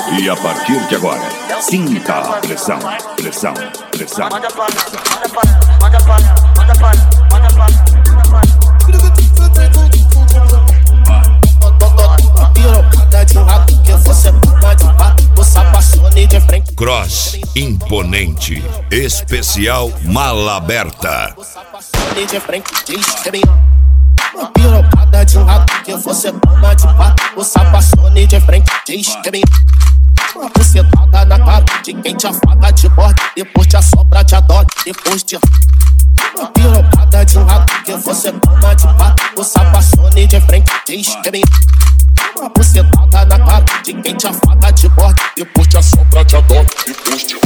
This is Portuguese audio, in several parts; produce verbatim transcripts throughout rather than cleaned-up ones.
E a partir de agora, sinta a pressão, pressão, pressão. Manda para, manda para, manda para, manda para, manda para, manda para. Pirocada de um rato que você toma de pato, você apaixone de frente. Cross imponente, especial mala aberta. Você apaixone de frente, diz que me ama. Pirocada de um rato que você toma de pato, você apaixone de frente, diz que me ama. Uma bucetada na cara de quem te afaga de bordo, depois te assopra, te adora, depois te uma pirocada de um rato que você toma de pato, você apaixone de frente, diz que me ama. Uma bucetada na cara de quem te afaga de bordo, depois te assopra, te adora, depois te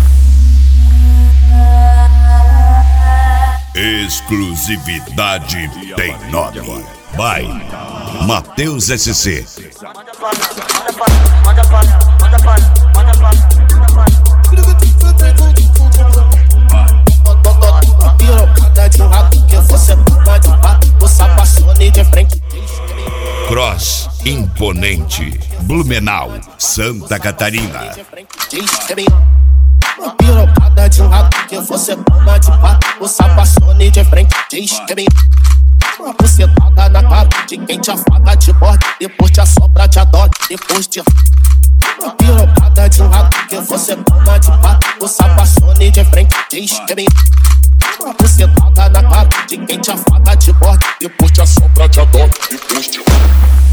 Exclusividade tem nome. Vai, Matheus S C. Manda para, manda para, manda para, manda para, manda para, manda para. Pirocada de um rato que você toma de pato, você apaixone de frente. Cross imponente, Blumenau, Santa Catarina. Diz que me ama. Uma pirocada de um rato que você toma de pato, você apaixone de frente. Diz que me ama. Uma bucetada na cara de quem te afaga de bordo, depois te assopra, te adora, depois te uma pirocada de um rato que você toma de pato, você apaixone de frente. Diz que me ama. Uma bucetada na cara de quem te afaga de bordo, depois te assopra, te adora, depois te